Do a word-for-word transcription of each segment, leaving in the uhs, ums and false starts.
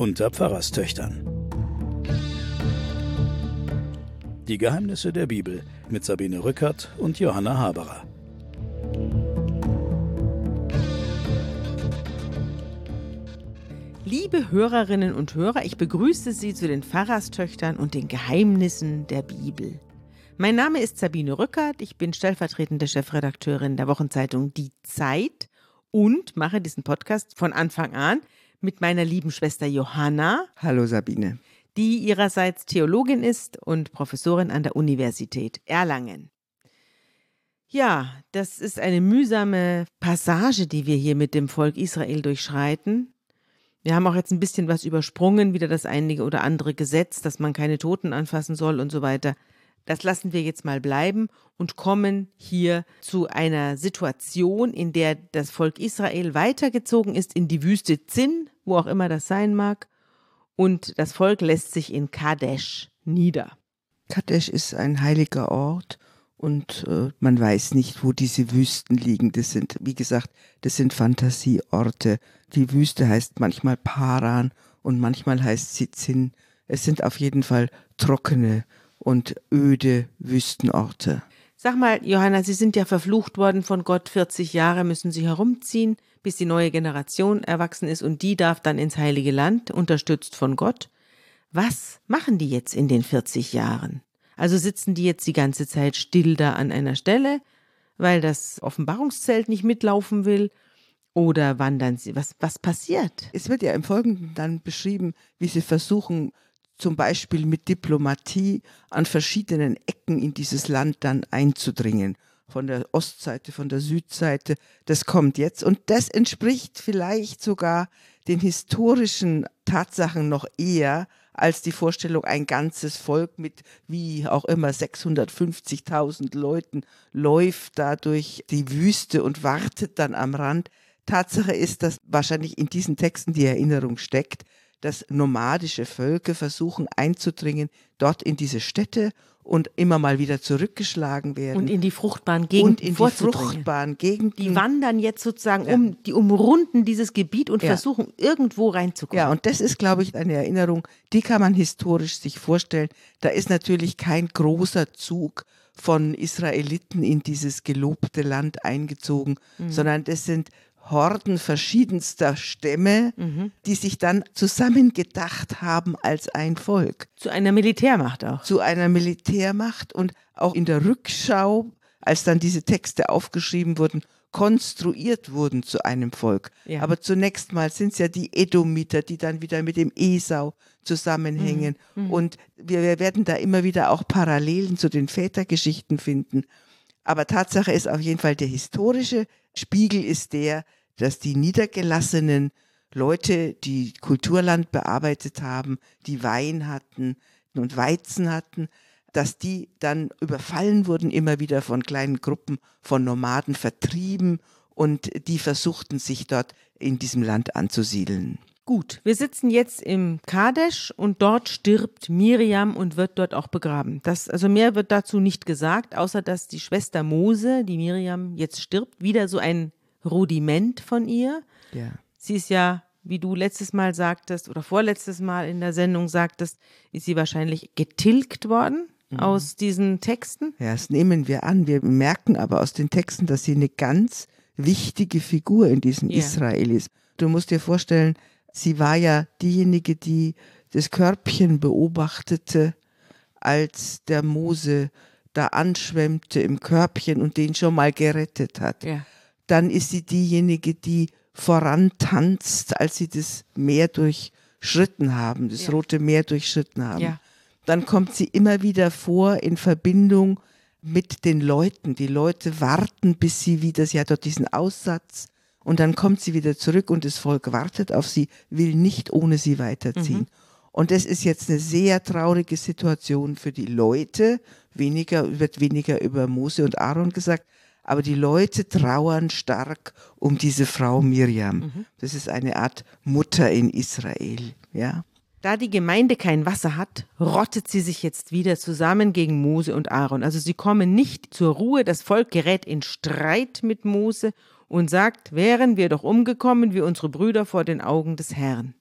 unter Pfarrerstöchtern. Die Geheimnisse der Bibel mit Sabine Rückert und Johanna Haberer. Liebe Hörerinnen und Hörer, ich begrüße Sie zu den Pfarrerstöchtern und den Geheimnissen der Bibel. Mein Name ist Sabine Rückert, ich bin stellvertretende Chefredakteurin der Wochenzeitung Die Zeit und mache diesen Podcast von Anfang an mit meiner lieben Schwester Johanna. Hallo Sabine. Die ihrerseits Theologin ist und Professorin an der Universität Erlangen. Ja, das ist eine mühsame Passage, die wir hier mit dem Volk Israel durchschreiten. Wir haben auch jetzt ein bisschen was übersprungen, wieder das eine oder andere Gesetz, dass man keine Toten anfassen soll und so weiter. Das lassen wir jetzt mal bleiben und kommen hier zu einer Situation, in der das Volk Israel weitergezogen ist in die Wüste Zin, wo auch immer das sein mag, und das Volk lässt sich in Kadesh nieder. Kadesh ist ein heiliger Ort und äh, man weiß nicht, wo diese Wüsten liegen. Das sind, wie gesagt, das sind Fantasieorte. Die Wüste heißt manchmal Paran und manchmal heißt sie Zin. Es sind auf jeden Fall trockene und öde Wüstenorte. Sag mal, Johanna, Sie sind ja verflucht worden von Gott. vierzig Jahre müssen Sie herumziehen, bis die neue Generation erwachsen ist und die darf dann ins Heilige Land, unterstützt von Gott. Was machen die jetzt in den vierzig Jahren? Also sitzen die jetzt die ganze Zeit still da an einer Stelle, weil das Offenbarungszelt nicht mitlaufen will? Oder wandern sie? Was, was passiert? Es wird ja im Folgenden dann beschrieben, wie sie versuchen, zum Beispiel mit Diplomatie an verschiedenen Ecken in dieses Land dann einzudringen. Von der Ostseite, von der Südseite. Das kommt jetzt. Und das entspricht vielleicht sogar den historischen Tatsachen noch eher als die Vorstellung, ein ganzes Volk mit wie auch immer sechshundertfünfzigtausend Leuten läuft da durch die Wüste und wartet dann am Rand. Tatsache ist, dass wahrscheinlich in diesen Texten die Erinnerung steckt, dass nomadische Völker versuchen einzudringen dort in diese Städte und immer mal wieder zurückgeschlagen werden. Und in die fruchtbaren Gegenden Und in die fruchtbaren Gegenden. Die wandern jetzt sozusagen ja. um, die umrunden dieses Gebiet und ja. versuchen irgendwo reinzukommen. Ja, und das ist, glaube ich, eine Erinnerung, die kann man historisch sich vorstellen. Da ist natürlich kein großer Zug von Israeliten in dieses gelobte Land eingezogen, mhm. sondern das sind Horden verschiedenster Stämme, mhm. die sich dann zusammengedacht haben als ein Volk. Zu einer Militärmacht auch. Zu einer Militärmacht und auch in der Rückschau, als dann diese Texte aufgeschrieben wurden, konstruiert wurden zu einem Volk. Ja. Aber zunächst mal sind es ja die Edomiter, die dann wieder mit dem Esau zusammenhängen. Mhm. Mhm. Und wir, wir werden da immer wieder auch Parallelen zu den Vätergeschichten finden. Aber Tatsache ist auf jeden Fall, der historische Spiegel ist der, dass die niedergelassenen Leute, die Kulturland bearbeitet haben, die Wein hatten und Weizen hatten, dass die dann überfallen wurden, immer wieder von kleinen Gruppen von Nomaden vertrieben und die versuchten sich dort in diesem Land anzusiedeln. Gut, wir sitzen jetzt im Kadesh und dort stirbt Miriam und wird dort auch begraben. Das, also mehr wird dazu nicht gesagt, außer dass die Schwester Mose, die Miriam jetzt stirbt, wieder so ein Rudiment von ihr. Ja. Sie ist ja, wie du letztes Mal sagtest oder vorletztes Mal in der Sendung sagtest, ist sie wahrscheinlich getilgt worden mhm. aus diesen Texten. Ja, das nehmen wir an. Wir merken aber aus den Texten, dass sie eine ganz wichtige Figur in diesem ja. Israel ist. Du musst dir vorstellen, sie war ja diejenige, die das Körbchen beobachtete, als der Mose da anschwemmte im Körbchen und den schon mal gerettet hat. Ja. Dann ist sie diejenige, die vorantanzt, als sie das Meer durchschritten haben, das ja. Rote Meer durchschritten haben. Ja. Dann kommt sie immer wieder vor in Verbindung mit den Leuten. Die Leute warten, bis sie wieder, sie hat dort diesen Aussatz, und dann kommt sie wieder zurück und das Volk wartet auf sie, will nicht ohne sie weiterziehen. Mhm. Und das ist jetzt eine sehr traurige Situation für die Leute. Weniger, wird weniger über Mose und Aaron gesagt, aber die Leute trauern stark um diese Frau Miriam. Mhm. Das ist eine Art Mutter in Israel, ja. Da die Gemeinde kein Wasser hat, rottet sie sich jetzt wieder zusammen gegen Mose und Aaron. Also sie kommen nicht zur Ruhe, das Volk gerät in Streit mit Mose und sagt, wären wir doch umgekommen wie unsere Brüder vor den Augen des Herrn.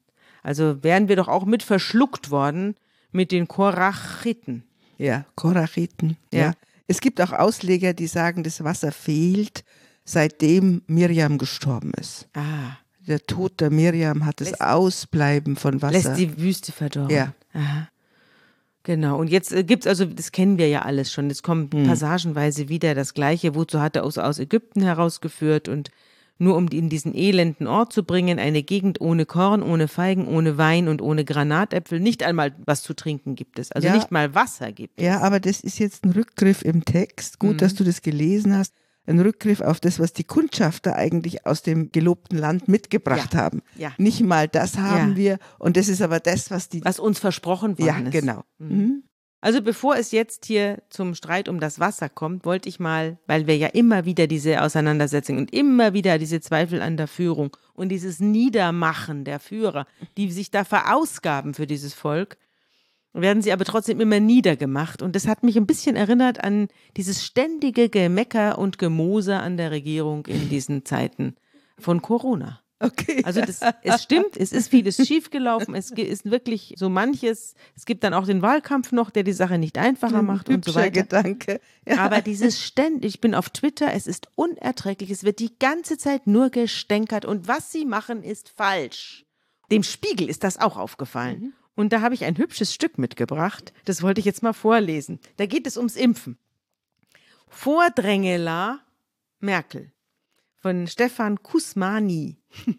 Also wären wir doch auch mit verschluckt worden mit den Korachiten. Ja, Korachiten. Ja. ja. Es gibt auch Ausleger, die sagen, das Wasser fehlt, seitdem Miriam gestorben ist. Ah. Der Tod der Miriam hat das lässt, Ausbleiben von Wasser. Lässt die Wüste verdorren. Ja. Aha. Genau. Und jetzt äh, gibt es, also das kennen wir ja alles schon, es kommt hm. passagenweise wieder das Gleiche. Wozu hat er aus, aus Ägypten herausgeführt und nur um in diesen elenden Ort zu bringen, eine Gegend ohne Korn, ohne Feigen, ohne Wein und ohne Granatäpfel. Nicht einmal was zu trinken gibt es, also ja, nicht mal Wasser gibt es. Ja, aber das ist jetzt ein Rückgriff im Text. Gut, mhm. dass du das gelesen hast. Ein Rückgriff auf das, was die Kundschafter eigentlich aus dem gelobten Land mitgebracht ja. haben. Ja. Nicht mal das haben ja. wir und das ist aber das, was die... Was uns versprochen worden ja, ist. Ja, genau. Mhm. Also bevor es jetzt hier zum Streit um das Wasser kommt, wollte ich mal, weil wir ja immer wieder diese Auseinandersetzungen und immer wieder diese Zweifel an der Führung und dieses Niedermachen der Führer, die sich da verausgaben für dieses Volk, werden sie aber trotzdem immer niedergemacht. Und das hat mich ein bisschen erinnert an dieses ständige Gemecker und Gemoser an der Regierung in diesen Zeiten von Corona. Okay. Also das, es stimmt, es ist vieles schiefgelaufen, es ist wirklich so manches, es gibt dann auch den Wahlkampf noch, der die Sache nicht einfacher macht und so weiter. Gedanke. Ja. Aber dieses ständig, ich bin auf Twitter, es ist unerträglich, es wird die ganze Zeit nur gestänkert und was sie machen ist falsch. Dem Spiegel ist das auch aufgefallen. Mhm. Und da habe ich ein hübsches Stück mitgebracht, das wollte ich jetzt mal vorlesen. Da geht es ums Impfen. Vordrängela Merkel. Von Stefan Kusmani.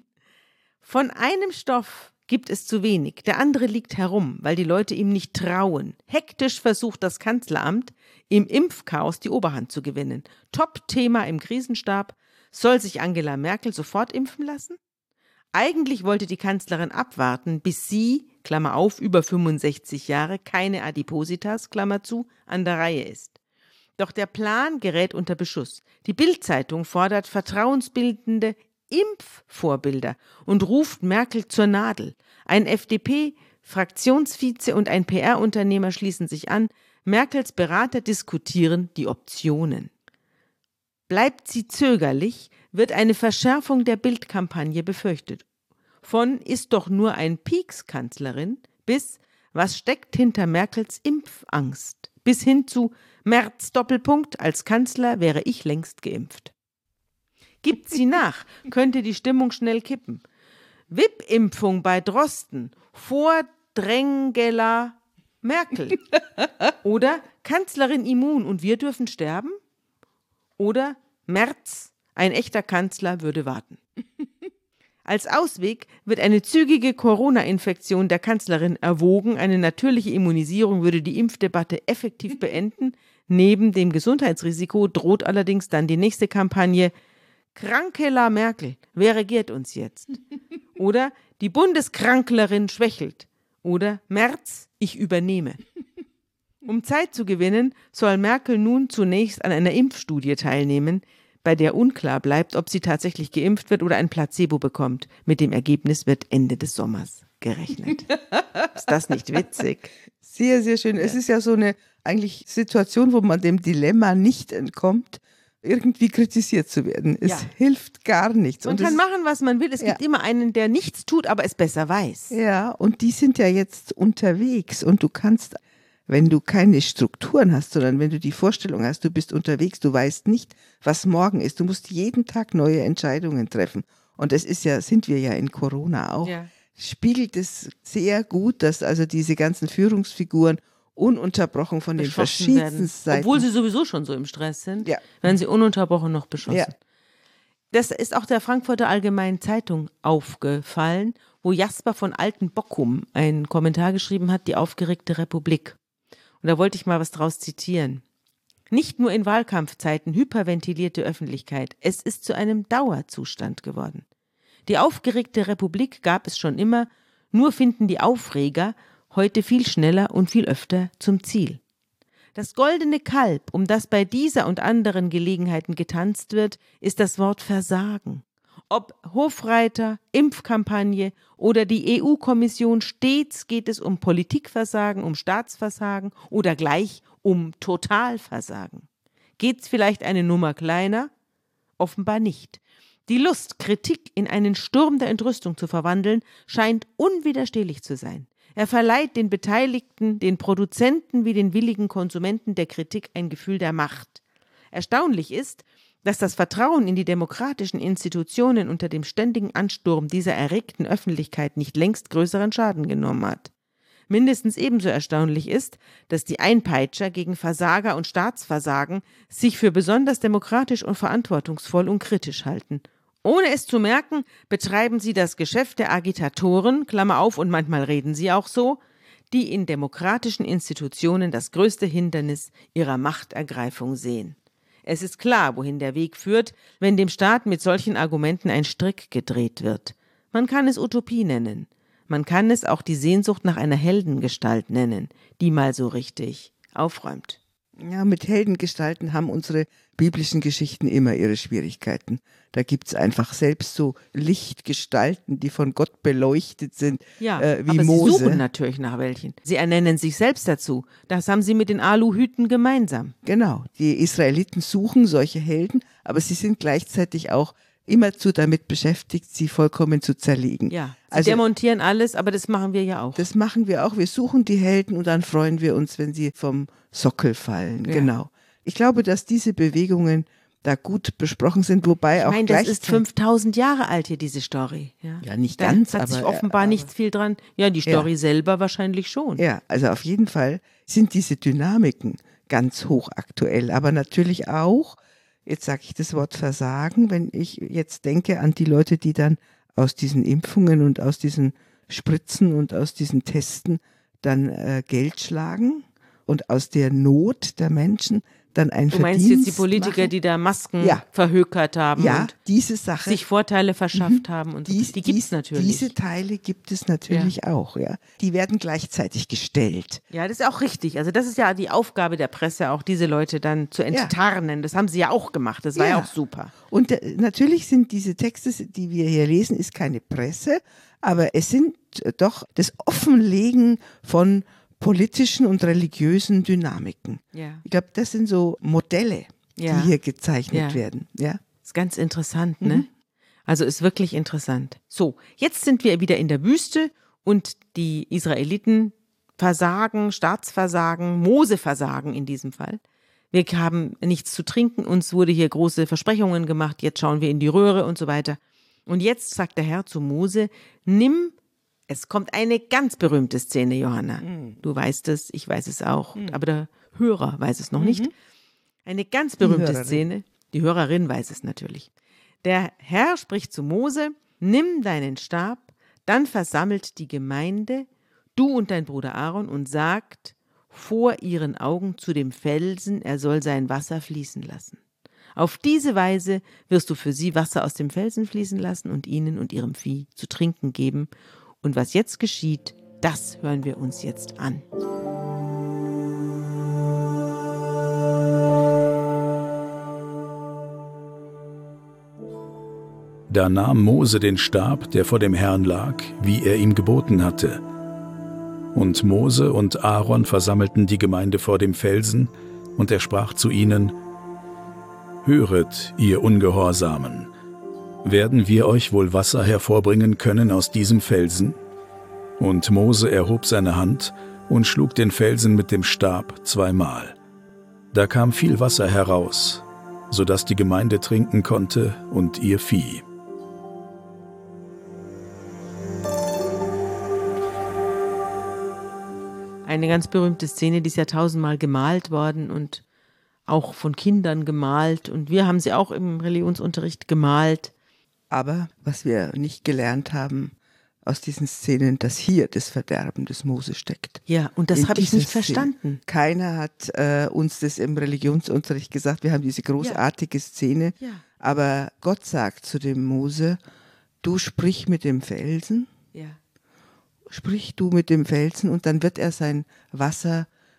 Von einem Stoff gibt es zu wenig, der andere liegt herum, weil die Leute ihm nicht trauen. Hektisch versucht das Kanzleramt, im Impfchaos die Oberhand zu gewinnen. Top-Thema im Krisenstab, soll sich Angela Merkel sofort impfen lassen? Eigentlich wollte die Kanzlerin abwarten, bis sie, Klammer auf, über fünfundsechzig Jahre, keine Adipositas, Klammer zu, an der Reihe ist. Doch der Plan gerät unter Beschuss. Die Bild-Zeitung fordert vertrauensbildende Impfvorbilder und ruft Merkel zur Nadel. Ein F D P-Fraktionsvize und ein P R-Unternehmer schließen sich an. Merkels Berater diskutieren die Optionen. Bleibt sie zögerlich, wird eine Verschärfung der Bild-Kampagne befürchtet. Von ist doch nur ein Pieks-Kanzlerin bis was steckt hinter Merkels Impfangst bis hin zu Merz Doppelpunkt, als Kanzler wäre ich längst geimpft. Gibt sie nach, könnte die Stimmung schnell kippen. W I P-Impfung bei Drosten vor Drängela Merkel. Oder Kanzlerin immun und wir dürfen sterben? Oder Merz, ein echter Kanzler, würde warten. Als Ausweg wird eine zügige Corona-Infektion der Kanzlerin erwogen. Eine natürliche Immunisierung würde die Impfdebatte effektiv beenden. Neben dem Gesundheitsrisiko droht allerdings dann die nächste Kampagne Krankela Merkel, wer regiert uns jetzt? Oder die Bundeskranklerin schwächelt. Oder Merz, ich übernehme. Um Zeit zu gewinnen, soll Merkel nun zunächst an einer Impfstudie teilnehmen, bei der unklar bleibt, ob sie tatsächlich geimpft wird oder ein Placebo bekommt. Mit dem Ergebnis wird Ende des Sommers gerechnet. Ist das nicht witzig? Sehr, sehr schön. Ja. Es ist ja so eine eigentlich Situation, wo man dem Dilemma nicht entkommt, irgendwie kritisiert zu werden. Es ja. hilft gar nichts. Man und kann machen, was man will. Es ja. gibt immer einen, der nichts tut, aber es besser weiß. Ja, und die sind ja jetzt unterwegs und du kannst, wenn du keine Strukturen hast, sondern wenn du die Vorstellung hast, du bist unterwegs, du weißt nicht, was morgen ist. Du musst jeden Tag neue Entscheidungen treffen. Und das ist ja, sind wir ja in Corona auch. Ja. Spiegelt es sehr gut, dass also diese ganzen Führungsfiguren ununterbrochen von den verschiedensten werden. Seiten. Obwohl sie sowieso schon so im Stress sind, ja. werden sie ununterbrochen noch beschossen. Ja. Das ist auch der Frankfurter Allgemeinen Zeitung aufgefallen, wo Jasper von Altenbockum einen Kommentar geschrieben hat, die aufgeregte Republik. Und da wollte ich mal was draus zitieren. Nicht nur in Wahlkampfzeiten hyperventilierte Öffentlichkeit, es ist zu einem Dauerzustand geworden. Die aufgeregte Republik gab es schon immer, nur finden die Aufreger heute viel schneller und viel öfter zum Ziel. Das goldene Kalb, um das bei dieser und anderen Gelegenheiten getanzt wird, ist das Wort Versagen. Ob Hofreiter, Impfkampagne oder die E U-Kommission, stets geht es um Politikversagen, um Staatsversagen oder gleich um Totalversagen. Geht's vielleicht eine Nummer kleiner? Offenbar nicht. Die Lust, Kritik in einen Sturm der Entrüstung zu verwandeln, scheint unwiderstehlich zu sein. Er verleiht den Beteiligten, den Produzenten wie den willigen Konsumenten der Kritik ein Gefühl der Macht. Erstaunlich ist, dass das Vertrauen in die demokratischen Institutionen unter dem ständigen Ansturm dieser erregten Öffentlichkeit nicht längst größeren Schaden genommen hat. Mindestens ebenso erstaunlich ist, dass die Einpeitscher gegen Versager und Staatsversagen sich für besonders demokratisch und verantwortungsvoll und kritisch halten. Ohne es zu merken, betreiben sie das Geschäft der Agitatoren, Klammer auf, und manchmal reden sie auch so, die in demokratischen Institutionen das größte Hindernis ihrer Machtergreifung sehen. Es ist klar, wohin der Weg führt, wenn dem Staat mit solchen Argumenten ein Strick gedreht wird. Man kann es Utopie nennen. Man kann es auch die Sehnsucht nach einer Heldengestalt nennen, die mal so richtig aufräumt. Ja, mit Heldengestalten haben unsere biblischen Geschichten immer ihre Schwierigkeiten. Da gibt es einfach selbst so Lichtgestalten, die von Gott beleuchtet sind, ja, äh, wie aber Mose. Sie suchen natürlich nach welchen. Sie ernennen sich selbst dazu. Das haben sie mit den Aluhüten gemeinsam. Genau, die Israeliten suchen solche Helden, aber sie sind gleichzeitig auch immerzu damit beschäftigt, sie vollkommen zu zerlegen. Ja, sie also, demontieren alles, aber das machen wir ja auch. Das machen wir auch. Wir suchen die Helden und dann freuen wir uns, wenn sie vom Sockel fallen. Ja. Genau. Ich glaube, dass diese Bewegungen da gut besprochen sind, wobei ich auch meine, das ist fünftausend Jahre alt hier, diese Story. Ja, ja nicht da ganz, hat aber... sich offenbar aber, nicht viel dran... Ja, die Story ja. selber wahrscheinlich schon. Ja, also auf jeden Fall sind diese Dynamiken ganz hochaktuell, aber natürlich auch, jetzt sage ich das Wort Versagen, wenn ich jetzt denke an die Leute, die dann aus diesen Impfungen und aus diesen Spritzen und aus diesen Testen dann äh, Geld schlagen und aus der Not der Menschen dann ein Du meinst Verdienst jetzt die Politiker, machen. die da Masken Ja. verhökert haben Ja, und diese Sache. sich Vorteile verschafft mhm. haben und so. Dies, Die gibt es dies, natürlich. Diese Teile gibt es natürlich ja. auch, ja. Die werden gleichzeitig gestellt. Ja, das ist auch richtig. Also das ist ja die Aufgabe der Presse, auch diese Leute dann zu enttarnen. Ja. Das haben sie ja auch gemacht. Das war ja, ja auch super. Und äh, natürlich sind diese Texte, die wir hier lesen, ist keine Presse, aber es sind doch das Offenlegen von politischen und religiösen Dynamiken. Ja. Ich glaube, das sind so Modelle, ja. die hier gezeichnet ja. werden. Ja. Ist ganz interessant, ne? Mhm. Also ist wirklich interessant. So, jetzt sind wir wieder in der Wüste und die Israeliten versagen, Staatsversagen, Mose versagen in diesem Fall. Wir haben nichts zu trinken, uns wurde hier große Versprechungen gemacht, jetzt schauen wir in die Röhre und so weiter. Und jetzt sagt der Herr zu Mose, nimm Es kommt eine ganz berühmte Szene, Johanna. Mhm. Du weißt es, ich weiß es auch, mhm. aber der Hörer weiß es noch mhm. nicht. Eine ganz berühmte die Szene, die Hörerin weiß es natürlich. Der Herr spricht zu Mose, nimm deinen Stab, dann versammelt die Gemeinde, du und dein Bruder Aaron, und sagt vor ihren Augen zu dem Felsen, er soll sein Wasser fließen lassen. Auf diese Weise wirst du für sie Wasser aus dem Felsen fließen lassen und ihnen und ihrem Vieh zu trinken geben. Und was jetzt geschieht, das hören wir uns jetzt an. Da nahm Mose den Stab, der vor dem Herrn lag, wie er ihm geboten hatte. Und Mose und Aaron versammelten die Gemeinde vor dem Felsen, und er sprach zu ihnen: Höret, ihr Ungehorsamen, werden wir euch wohl Wasser hervorbringen können aus diesem Felsen? Und Mose erhob seine Hand und schlug den Felsen mit dem Stab zweimal. Da kam viel Wasser heraus, so dass die Gemeinde trinken konnte und ihr Vieh. Eine ganz berühmte Szene, die ist ja tausendmal gemalt worden und auch von Kindern gemalt. Und wir haben sie auch im Religionsunterricht gemalt. Aber was wir nicht gelernt haben aus diesen Szenen, dass hier das Verderben des Mose steckt. Ja, und das habe ich nicht Szene. verstanden. Keiner hat äh, uns das im Religionsunterricht gesagt. Wir haben diese großartige ja. Szene. Ja. Aber Gott sagt zu dem Mose, du sprich mit dem Felsen. Ja. Sprich du mit dem Felsen und dann wird er sein Wasser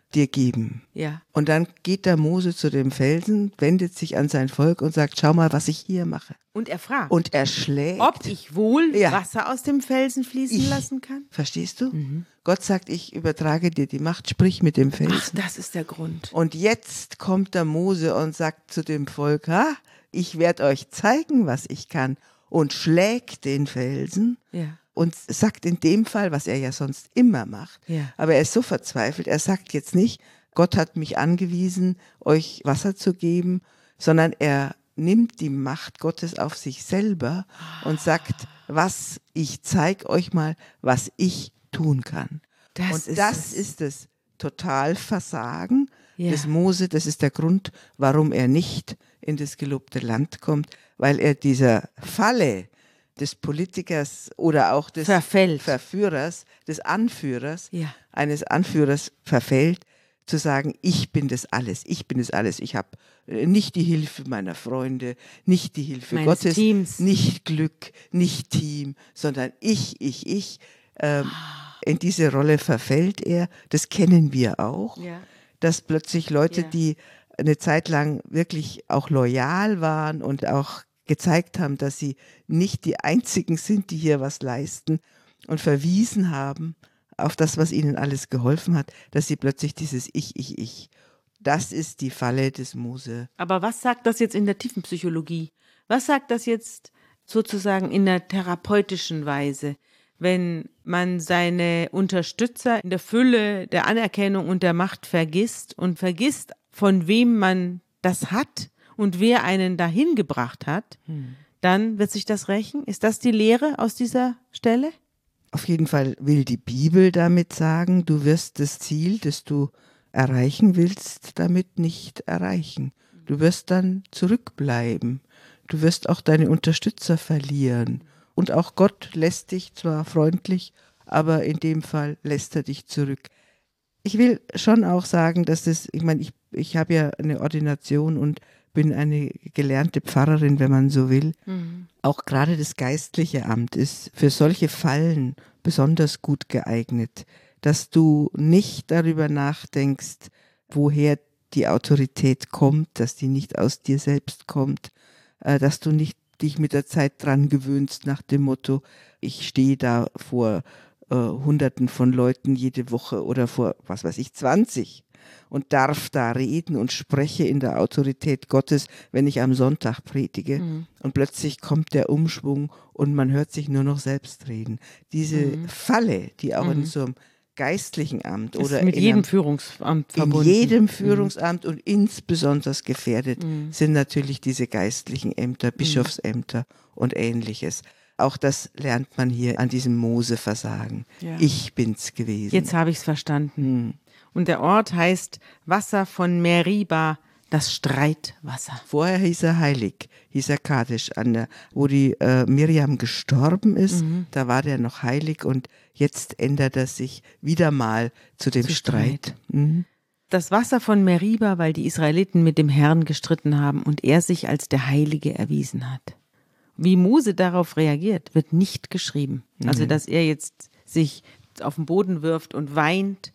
dir geben. Ja. Und dann geht der Mose zu dem Felsen, wendet sich an sein Volk und sagt, schau mal, was ich hier mache. Und er fragt, Und er schlägt. ob ich wohl Ja. Wasser aus dem Felsen fließen Ich. lassen kann. Verstehst du? Mhm. Gott sagt, ich übertrage dir die Macht, sprich mit dem Felsen. Ach, das ist der Grund. Und jetzt kommt der Mose und sagt zu dem Volk, ha, ich werde euch zeigen, was ich kann. Und schlägt den Felsen. Ja. Und sagt in dem Fall, was er ja sonst immer macht, Ja. aber er ist so verzweifelt, er sagt jetzt nicht, Gott hat mich angewiesen, euch Wasser zu geben, sondern er nimmt die Macht Gottes auf sich selber und sagt, was, ich zeige euch mal, was ich tun kann. Das und ist das es. ist das Totalversagen Ja. des Mose, das ist der Grund, warum er nicht in das gelobte Land kommt, weil er dieser Falle des Politikers oder auch des Verfällt. Verführers, des Anführers, Ja. eines Anführers verfällt, zu sagen, ich bin das alles, ich bin das alles. Ich habe nicht die Hilfe meiner Freunde, nicht die Hilfe Meines Gottes, Teams. nicht Glück, nicht Team, sondern ich, ich, ich. Ähm, in diese Rolle verfällt er. Das kennen wir auch, Ja. dass plötzlich Leute, Ja. die eine Zeit lang wirklich auch loyal waren und auch gezeigt haben, dass sie nicht die Einzigen sind, die hier was leisten und verwiesen haben auf das, was ihnen alles geholfen hat, dass sie plötzlich dieses Ich, Ich, Ich, das ist die Falle des Mose. Aber was sagt das jetzt in der Tiefenpsychologie? Was sagt das jetzt sozusagen in der therapeutischen Weise, wenn man seine Unterstützer in der Fülle der Anerkennung und der Macht vergisst und vergisst, von wem man das hat und wer einen dahin gebracht hat, hm. dann wird sich das rächen? Ist das die Lehre aus dieser Stelle? Auf jeden Fall will die Bibel damit sagen, du wirst das Ziel, das du erreichen willst, damit nicht erreichen. Du wirst dann zurückbleiben. Du wirst auch deine Unterstützer verlieren. Und auch Gott lässt dich zwar freundlich, aber in dem Fall lässt er dich zurück. Ich will schon auch sagen, dass es, ich meine, ich, ich habe ja eine Ordination und bin eine gelernte Pfarrerin, wenn man so will. Mhm. Auch gerade das geistliche Amt ist für solche Fallen besonders gut geeignet, dass du nicht darüber nachdenkst, woher die Autorität kommt, dass die nicht aus dir selbst kommt, äh, dass du nicht dich mit der Zeit dran gewöhnst nach dem Motto, ich stehe da vor äh, Hunderten von Leuten jede Woche oder vor, was weiß ich, zwanzig und darf da reden und spreche in der Autorität Gottes, wenn ich am Sonntag predige. Mhm. Und plötzlich kommt der Umschwung und man hört sich nur noch selbst reden. Diese mhm. Falle, die auch mhm. in so einem geistlichen Amt ist oder mit in jedem einem, Führungsamt verbunden. In jedem Führungsamt mhm. und insbesondere gefährdet mhm. sind natürlich diese geistlichen Ämter, Bischofsämter mhm. und Ähnliches. Auch das lernt man hier an diesem Mose-Versagen. Ja. Ich bin's gewesen. Jetzt habe ich es verstanden. Mhm. Und der Ort heißt Wasser von Meriba, das Streitwasser. Vorher hieß er heilig, hieß er Kadesh, an der, wo die äh, Miriam gestorben ist, mhm. da war der noch heilig und jetzt ändert er sich wieder mal zu dem zu Streit. Streit. Mhm. Das Wasser von Meriba, weil die Israeliten mit dem Herrn gestritten haben und er sich als der Heilige erwiesen hat. Wie Mose darauf reagiert, wird nicht geschrieben. Mhm. Also, dass er jetzt sich auf den Boden wirft und weint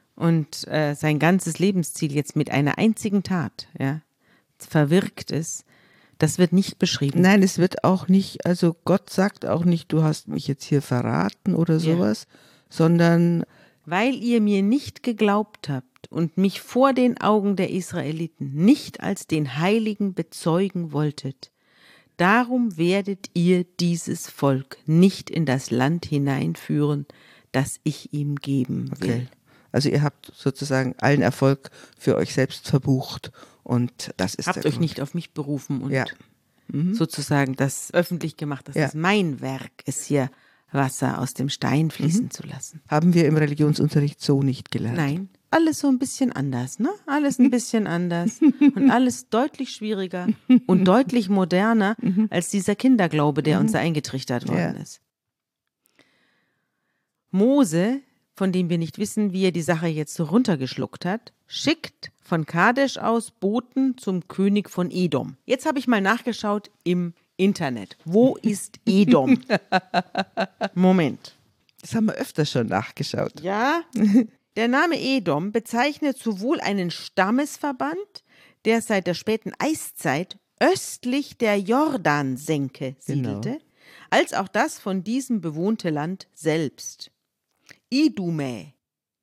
und äh, sein ganzes Lebensziel jetzt mit einer einzigen Tat ja, verwirkt ist, das wird nicht beschrieben. Nein, es wird auch nicht, also Gott sagt auch nicht, du hast mich jetzt hier verraten oder sowas, ja. sondern weil ihr mir nicht geglaubt habt und mich vor den Augen der Israeliten nicht als den Heiligen bezeugen wolltet, darum werdet ihr dieses Volk nicht in das Land hineinführen, das ich ihm geben will. Okay. Also ihr habt sozusagen allen Erfolg für euch selbst verbucht und das ist habt der euch Grund. Nicht auf mich berufen und ja. mhm. sozusagen das öffentlich gemacht, dass ja. es mein Werk ist, hier Wasser aus dem Stein fließen mhm. zu lassen. Haben wir im Religionsunterricht so nicht gelernt. Nein, alles so ein bisschen anders, ne? Alles ein bisschen anders und alles deutlich schwieriger und deutlich moderner als dieser Kinderglaube, der uns eingetrichtert worden ja. ist. Mose, von dem wir nicht wissen, wie er die Sache jetzt so runtergeschluckt hat, schickt von Kadesh aus Boten zum König von Edom. Jetzt habe ich mal nachgeschaut im Internet. Wo ist Edom? Moment. Das haben wir öfter schon nachgeschaut. Ja, Der Name Edom bezeichnet sowohl einen Stammesverband, der seit der späten Eiszeit östlich der Jordansenke siedelte, genau, als auch das von diesem bewohnte Land selbst. Idumäe.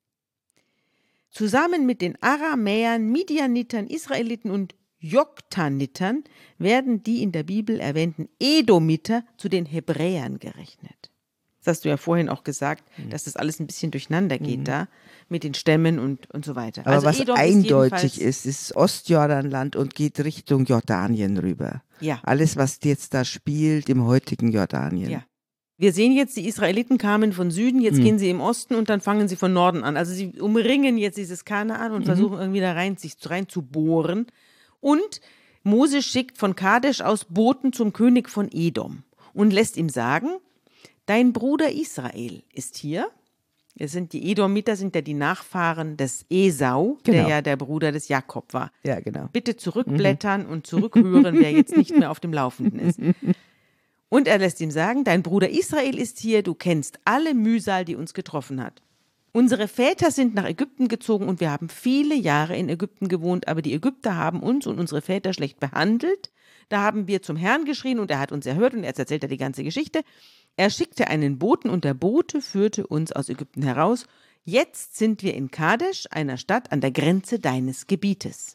Zusammen mit den Aramäern, Midianitern, Israeliten und Joktanitern werden die in der Bibel erwähnten Edomiter zu den Hebräern gerechnet. Das hast du ja vorhin auch gesagt, mhm. dass das alles ein bisschen durcheinander geht mhm. da mit den Stämmen und, und so weiter. Aber also was Edom eindeutig ist, ist Ostjordanland und geht Richtung Jordanien rüber. Ja. Alles, was jetzt da spielt im heutigen Jordanien. Ja. Wir sehen jetzt, die Israeliten kamen von Süden, jetzt mhm. gehen sie im Osten und dann fangen sie von Norden an. Also sie umringen jetzt dieses Kanaan und mhm. versuchen irgendwie da rein, sich rein zu bohren. Und Mose schickt von Kadesh aus Boten zum König von Edom und lässt ihm sagen, dein Bruder Israel ist hier. Es sind die Edomiter, sind ja die Nachfahren des Esau, genau. der ja der Bruder des Jakob war. Ja, genau. Bitte zurückblättern mhm. und zurückhören, wer jetzt nicht mehr auf dem Laufenden ist. Und er lässt ihm sagen, dein Bruder Israel ist hier, du kennst alle Mühsal, die uns getroffen hat. Unsere Väter sind nach Ägypten gezogen und wir haben viele Jahre in Ägypten gewohnt, aber die Ägypter haben uns und unsere Väter schlecht behandelt. Da haben wir zum Herrn geschrien und er hat uns erhört und jetzt erzählt er die ganze Geschichte. Er schickte einen Boten und der Bote führte uns aus Ägypten heraus. Jetzt sind wir in Kadesh, einer Stadt an der Grenze deines Gebietes.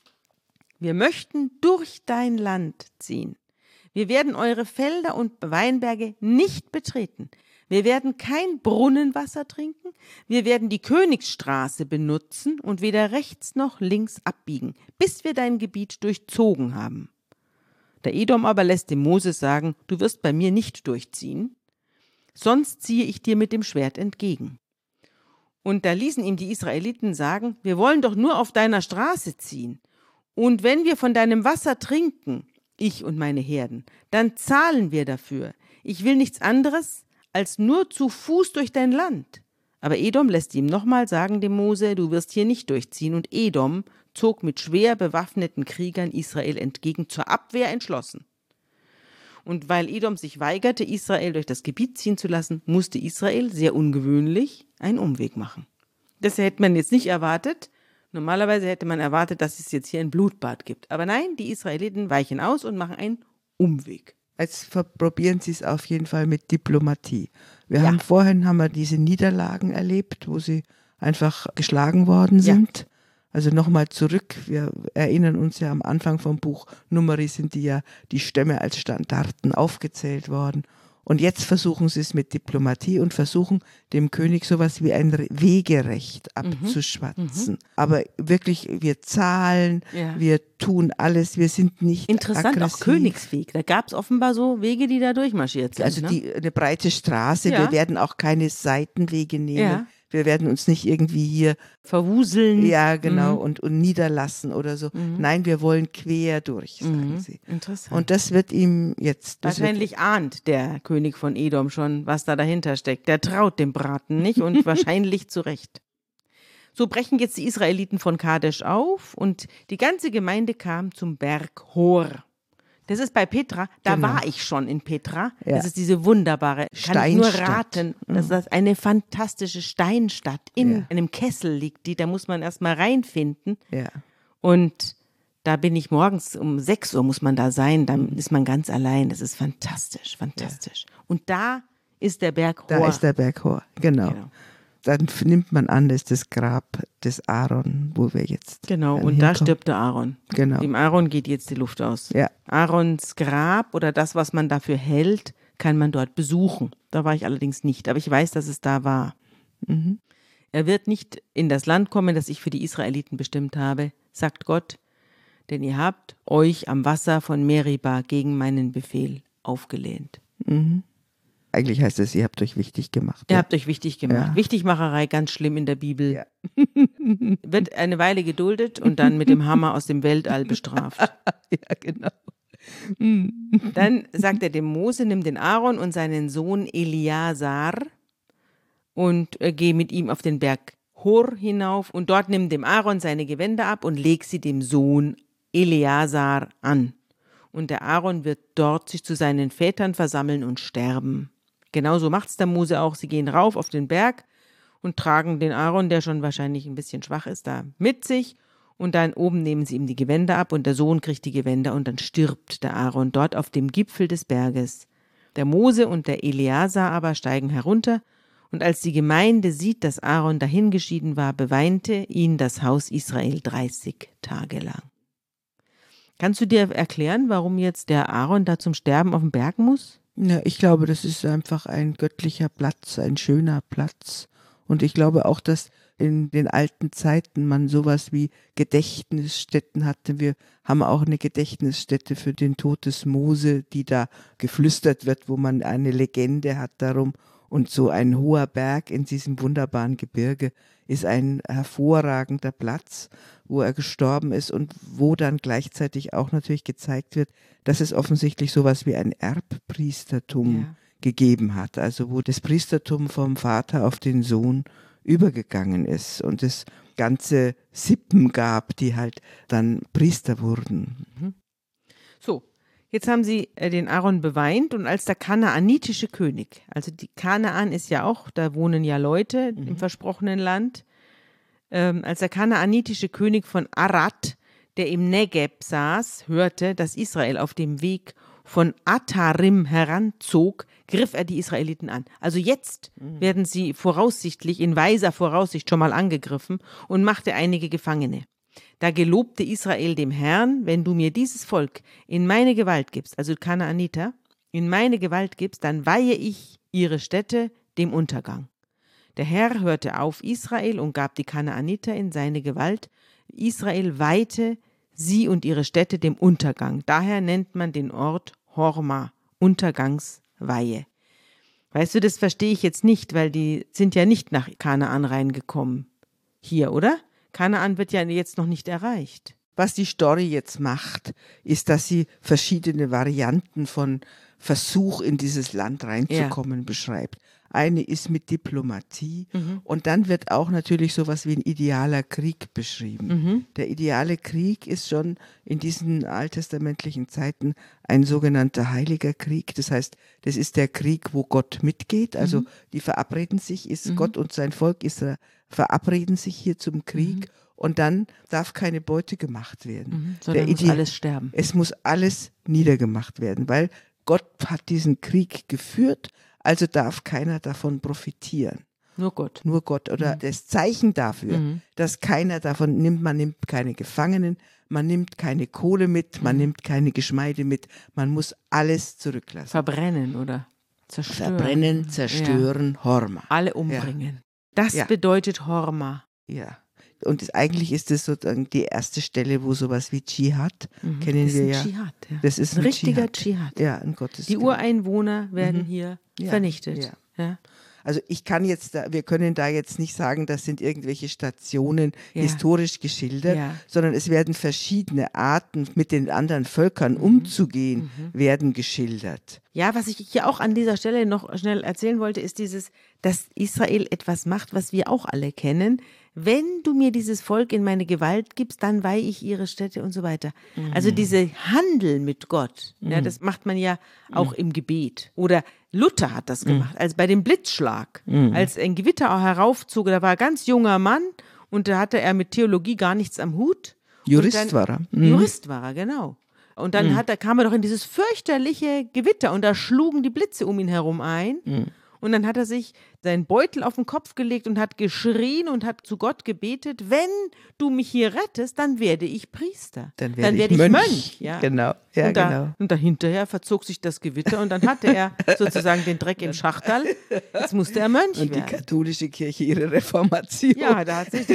Wir möchten durch dein Land ziehen. Wir werden eure Felder und Weinberge nicht betreten. Wir werden kein Brunnenwasser trinken. Wir werden die Königsstraße benutzen und weder rechts noch links abbiegen, bis wir dein Gebiet durchzogen haben. Der Edom aber lässt dem Moses sagen, du wirst bei mir nicht durchziehen, sonst ziehe ich dir mit dem Schwert entgegen. Und da ließen ihm die Israeliten sagen, wir wollen doch nur auf deiner Straße ziehen. Und wenn wir von deinem Wasser trinken, ich und meine Herden, dann zahlen wir dafür. Ich will nichts anderes, als nur zu Fuß durch dein Land. Aber Edom lässt ihm nochmal sagen, dem Mose, du wirst hier nicht durchziehen. Und Edom zog mit schwer bewaffneten Kriegern Israel entgegen, zur Abwehr entschlossen. Und weil Edom sich weigerte, Israel durch das Gebiet ziehen zu lassen, musste Israel, sehr ungewöhnlich, einen Umweg machen. Das hätte man jetzt nicht erwartet. Normalerweise hätte man erwartet, dass es jetzt hier ein Blutbad gibt. Aber nein, die Israeliten weichen aus und machen einen Umweg. Jetzt probieren sie es auf jeden Fall mit Diplomatie. Wir Ja. haben vorhin haben wir diese Niederlagen erlebt, wo sie einfach geschlagen worden sind. Ja. Also nochmal zurück, wir erinnern uns ja am Anfang vom Buch Numeri sind die ja die Stämme als Standarten aufgezählt worden. Und jetzt versuchen sie es mit Diplomatie und versuchen dem König sowas wie ein Wegerecht abzuschwatzen. Mhm. Aber wirklich, wir zahlen, Ja. wir tun alles, wir sind nicht Interessant, aggressiv. auch Königsweg. Da gab es offenbar so Wege, die da durchmarschiert sind. Also ne? die, eine breite Straße, Ja. wir werden auch keine Seitenwege nehmen. Ja. Wir werden uns nicht irgendwie hier, Verwuseln. ja genau, Mhm. und, und niederlassen oder so. Mhm. Nein, wir wollen quer durch, sagen Mhm. sie. Interessant. Und das wird ihm jetzt... Das Wahrscheinlich ahnt der König von Edom schon, was da dahinter steckt. Der traut dem Braten nicht und wahrscheinlich zu Recht. So brechen jetzt die Israeliten von Kadesh auf und die ganze Gemeinde kam zum Berg Hor. Das ist bei Petra, da Genau. war ich schon in Petra. Ja. Das ist diese wunderbare, kann ich nur Steinstadt. raten, das Mhm. ist eine fantastische Steinstadt. In Ja. einem Kessel liegt die, da muss man erst mal reinfinden. Ja. Und da bin ich morgens um sechs Uhr muss man da sein, dann ist man ganz allein. Das ist fantastisch, fantastisch. Und da ist der Berg Hor. Da ist der Berg Hor, genau. Genau. Dann nimmt man an, das ist das Grab des Aaron, wo wir jetzt Genau, dann und da hinkommen. stirbt der Aaron. Genau. Dem Aaron geht jetzt die Luft aus. Ja. Aarons Grab oder das, was man dafür hält, kann man dort besuchen. Da war ich allerdings nicht, aber ich weiß, dass es da war. Mhm. Er wird nicht in das Land kommen, das ich für die Israeliten bestimmt habe, sagt Gott, denn ihr habt euch am Wasser von Meriba gegen meinen Befehl aufgelehnt. Mhm. Eigentlich heißt es, ihr habt euch wichtig gemacht. Ihr ja. habt euch wichtig gemacht. Ja. Wichtigmacherei, ganz schlimm in der Bibel. Ja. Wird eine Weile geduldet und dann mit dem Hammer aus dem Weltall bestraft. Ja, genau. Dann sagt er dem Mose, nimm den Aaron und seinen Sohn Eliasar und äh, geh mit ihm auf den Berg Hor hinauf und dort nimm dem Aaron seine Gewänder ab und leg sie dem Sohn Eliasar an. Und der Aaron wird dort sich zu seinen Vätern versammeln und sterben. Genauso macht's der Mose auch. Sie gehen rauf auf den Berg und tragen den Aaron, der schon wahrscheinlich ein bisschen schwach ist, da mit sich. Und dann oben nehmen sie ihm die Gewänder ab und der Sohn kriegt die Gewänder und dann stirbt der Aaron dort auf dem Gipfel des Berges. Der Mose und der Eleazar aber steigen herunter und als die Gemeinde sieht, dass Aaron dahingeschieden war, beweinte ihn das Haus Israel dreißig Tage lang. Kannst du dir erklären, warum jetzt der Aaron da zum Sterben auf den Berg muss? Ja, ich glaube, das ist einfach ein göttlicher Platz, ein schöner Platz. Und ich glaube auch, dass in den alten Zeiten man sowas wie Gedächtnisstätten hatte. Wir haben auch eine Gedächtnisstätte für den Tod des Mose, die da geflüstert wird, wo man eine Legende hat darum. Und so ein hoher Berg in diesem wunderbaren Gebirge ist ein hervorragender Platz, wo er gestorben ist und wo dann gleichzeitig auch natürlich gezeigt wird, dass es offensichtlich sowas wie ein Erbpriestertum ja. gegeben hat. Also wo das Priestertum vom Vater auf den Sohn übergegangen ist und es ganze Sippen gab, die halt dann Priester wurden. Mhm. So, jetzt haben sie den Aaron beweint und als der kanaanitische König, also die Kanaan ist ja auch, da wohnen ja Leute mhm. im versprochenen Land, ähm, als der kanaanitische König von Arad, der im Negeb saß, hörte, dass Israel auf dem Weg von Atarim heranzog, griff er die Israeliten an. Also jetzt mhm. werden sie voraussichtlich, in weiser Voraussicht schon mal angegriffen und machte einige Gefangene. Da gelobte Israel dem Herrn, wenn du mir dieses Volk in meine Gewalt gibst, also Kanaaniter, in meine Gewalt gibst, dann weihe ich ihre Städte dem Untergang. Der Herr hörte auf Israel und gab die Kanaaniter in seine Gewalt. Israel weihte sie und ihre Städte dem Untergang. Daher nennt man den Ort Horma, Untergangsweihe. Weißt du, das verstehe ich jetzt nicht, weil die sind ja nicht nach Kanaan reingekommen. Hier, oder? Kanaan wird ja jetzt noch nicht erreicht. Was die Story jetzt macht, ist, dass sie verschiedene Varianten von Versuch, in dieses Land reinzukommen, ja. beschreibt. Eine ist mit Diplomatie mhm. und dann wird auch natürlich sowas wie ein idealer Krieg beschrieben. Mhm. Der ideale Krieg ist schon in diesen alttestamentlichen Zeiten ein sogenannter heiliger Krieg. Das heißt, das ist der Krieg, wo Gott mitgeht. Also mhm. die verabreden sich, ist mhm. Gott und sein Volk Israel verabreden sich hier zum Krieg. Mhm. Und dann darf keine Beute gemacht werden. Mhm, sondern muss alles sterben. Es muss alles niedergemacht werden, weil Gott hat diesen Krieg geführt, also darf keiner davon profitieren. Nur Gott. Nur Gott. Oder mhm. das Zeichen dafür, mhm. dass keiner davon nimmt, man nimmt keine Gefangenen, man nimmt keine Kohle mit, man mhm. nimmt keine Geschmeide mit, man muss alles zurücklassen. Verbrennen oder zerstören. Verbrennen, zerstören, ja. Horma. Alle umbringen. Ja. Das ja. bedeutet Horma. Ja. Und das, eigentlich ist das sozusagen die erste Stelle, wo sowas wie Dschihad, mhm. kennen das wir ist ja. Dschihad, ja. Das ist ein, ein richtiger Dschihad. Ja, ein Gottesdienst. Die Ureinwohner werden mhm. hier ja. vernichtet. Ja. Ja. Also ich kann jetzt, da, wir können da jetzt nicht sagen, das sind irgendwelche Stationen ja. historisch geschildert, ja. sondern es werden verschiedene Arten, mit den anderen Völkern mhm. umzugehen, mhm. werden geschildert. Ja, was ich hier auch an dieser Stelle noch schnell erzählen wollte, ist dieses, dass Israel etwas macht, was wir auch alle kennen. Wenn du mir dieses Volk in meine Gewalt gibst, dann weihe ich ihre Städte und so weiter. Mhm. Also diese Handel mit Gott, mhm. ja, das macht man ja auch mhm. im Gebet. Oder Luther hat das gemacht, mhm. als bei dem Blitzschlag, mhm. als ein Gewitter auch heraufzog, da war ein ganz junger Mann und da hatte er mit Theologie gar nichts am Hut. Jurist dann, war er. Mhm. Jurist war er, genau. Und dann mhm. hat, da kam er doch in dieses fürchterliche Gewitter und da schlugen die Blitze um ihn herum ein. Mhm. Und dann hat er sich seinen Beutel auf den Kopf gelegt und hat geschrien und hat zu Gott gebetet, wenn du mich hier rettest, dann werde ich Priester. Dann werde, dann werde ich, ich Mönch. Mönch. Ja. Genau. Ja, und, da, genau. und dahinterher verzog sich das Gewitter und dann hatte er sozusagen den Dreck im Schachterl. Jetzt musste er Mönch und werden. Und die katholische Kirche ihre Reformation. Ja, da hat sich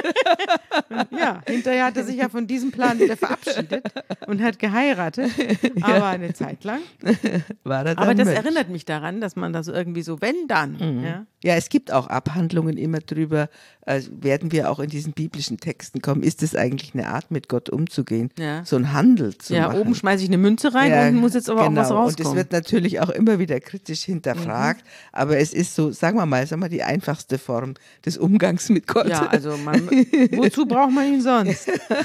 ja, hinterher hat er sich ja von diesem Plan wieder verabschiedet und hat geheiratet. Aber ja. eine Zeit lang. War er dann Aber das Mönch. Erinnert mich daran, dass man da so irgendwie so, wenn dann. Mhm. Ja. ja, es gibt auch Abhandlungen immer drüber, äh, werden wir auch in diesen biblischen Texten kommen, ist es eigentlich eine Art, mit Gott umzugehen? Ja. So ein Handel zu ja, machen. Ja, oben schmeiße ich eine Münze rein ja, und muss jetzt aber genau. auch was rauskommen. Und es wird natürlich auch immer wieder kritisch hinterfragt, mhm. aber es ist so, sagen wir mal, sagen wir die einfachste Form des Umgangs mit Gott. Ja, also man, wozu braucht man ihn sonst?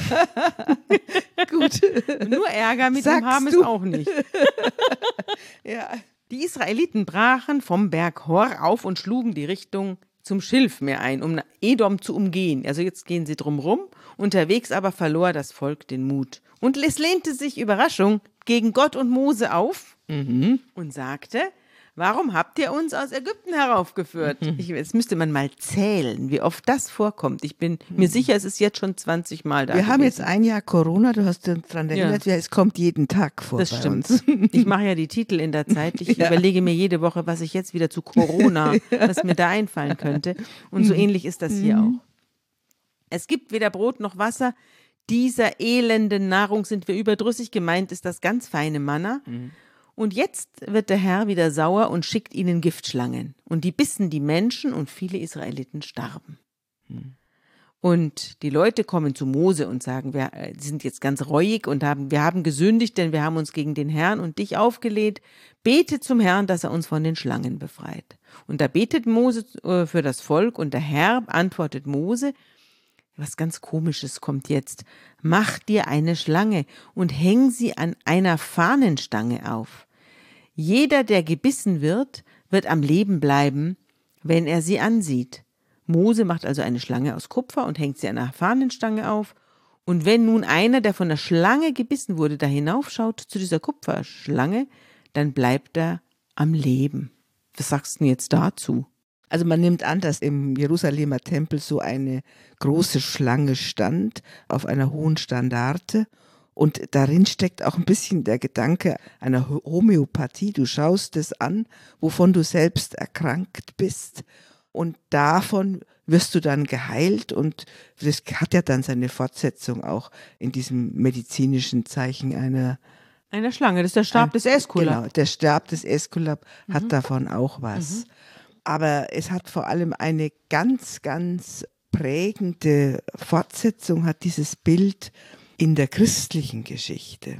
Gut. Nur Ärger mit Sagst ihm haben du? es auch nicht. Ja. Die Israeliten brachen vom Berg Hor auf und schlugen die Richtung zum Schilfmeer ein, um Edom zu umgehen. Also jetzt gehen sie drum rum. Unterwegs aber verlor das Volk den Mut. Und es lehnte sich, Überraschung, gegen Gott und Mose auf mhm. und sagte, warum habt ihr uns aus Ägypten heraufgeführt? Mhm. Ich, jetzt müsste man mal zählen, wie oft das vorkommt. Ich bin mhm. mir sicher, es ist jetzt schon zwanzig Mal da Wir gewesen. haben jetzt ein Jahr Corona, du hast uns daran erinnert, ja. es kommt jeden Tag vor. Das bei stimmt. Uns. Ich mache ja die Titel in der Zeit. Ich ja. überlege mir jede Woche, was ich jetzt wieder zu Corona, was mir da einfallen könnte. Und so mhm. ähnlich ist das hier auch. Es gibt weder Brot noch Wasser. Dieser elenden Nahrung sind wir überdrüssig. Gemeint ist das ganz feine Manna. Mhm. Und jetzt wird der Herr wieder sauer und schickt ihnen Giftschlangen. Und die bissen die Menschen und viele Israeliten starben. Mhm. Und die Leute kommen zu Mose und sagen, wir sind jetzt ganz reuig und haben, wir haben gesündigt, denn wir haben uns gegen den Herrn und dich aufgelehnt. Bete zum Herrn, dass er uns von den Schlangen befreit. Und da betet Mose äh, für das Volk und der Herr antwortet Mose, was ganz Komisches kommt jetzt. Mach dir eine Schlange und häng sie an einer Fahnenstange auf. Jeder, der gebissen wird, wird am Leben bleiben, wenn er sie ansieht. Mose macht also eine Schlange aus Kupfer und hängt sie an einer Fahnenstange auf. Und wenn nun einer, der von der Schlange gebissen wurde, da hinaufschaut zu dieser Kupferschlange, dann bleibt er am Leben. Was sagst du denn jetzt dazu? Also man nimmt an, dass im Jerusalemer Tempel so eine große Schlange stand, auf einer hohen Standarte. Und darin steckt auch ein bisschen der Gedanke einer Homöopathie. Du schaust es an, wovon du selbst erkrankt bist. Und davon wirst du dann geheilt. Und das hat ja dann seine Fortsetzung auch in diesem medizinischen Zeichen einer Einer Schlange. Das ist der Stab ein, des Äskulap. Genau, der Stab des Äskulap mhm. hat davon auch was. Mhm. Aber es hat vor allem eine ganz, ganz prägende Fortsetzung, hat dieses Bild in der christlichen Geschichte.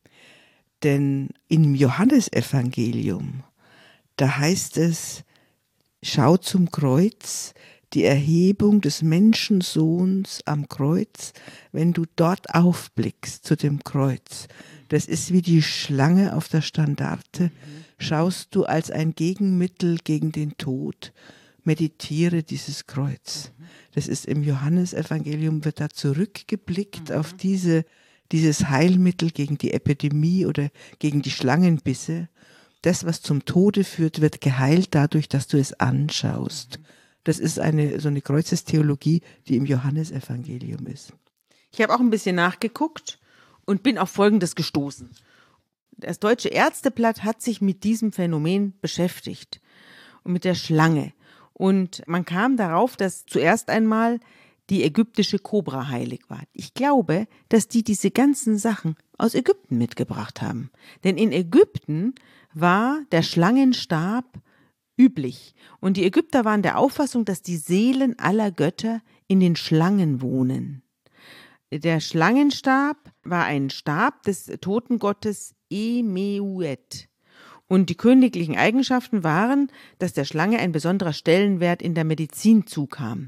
Denn im Johannesevangelium, da heißt es, schau zum Kreuz, die Erhebung des Menschensohns am Kreuz, wenn du dort aufblickst zu dem Kreuz. Das ist wie die Schlange auf der Standarte. Schaust du als ein Gegenmittel gegen den Tod, meditiere dieses Kreuz. Das ist im Johannesevangelium, wird da zurückgeblickt mhm. auf diese, dieses Heilmittel gegen die Epidemie oder gegen die Schlangenbisse. Das, was zum Tode führt, wird geheilt dadurch, dass du es anschaust. Das ist eine so eine Kreuzestheologie, die im Johannesevangelium ist. Ich habe auch ein bisschen nachgeguckt und bin auf Folgendes gestoßen. Das Deutsche Ärzteblatt hat sich mit diesem Phänomen beschäftigt und mit der Schlange. Und man kam darauf, dass zuerst einmal die ägyptische Kobra heilig war. Ich glaube, dass die diese ganzen Sachen aus Ägypten mitgebracht haben. Denn in Ägypten war der Schlangenstab üblich. Und die Ägypter waren der Auffassung, dass die Seelen aller Götter in den Schlangen wohnen. Der Schlangenstab war ein Stab des Totengottes Emeuet. Und die königlichen Eigenschaften waren, dass der Schlange ein besonderer Stellenwert in der Medizin zukam.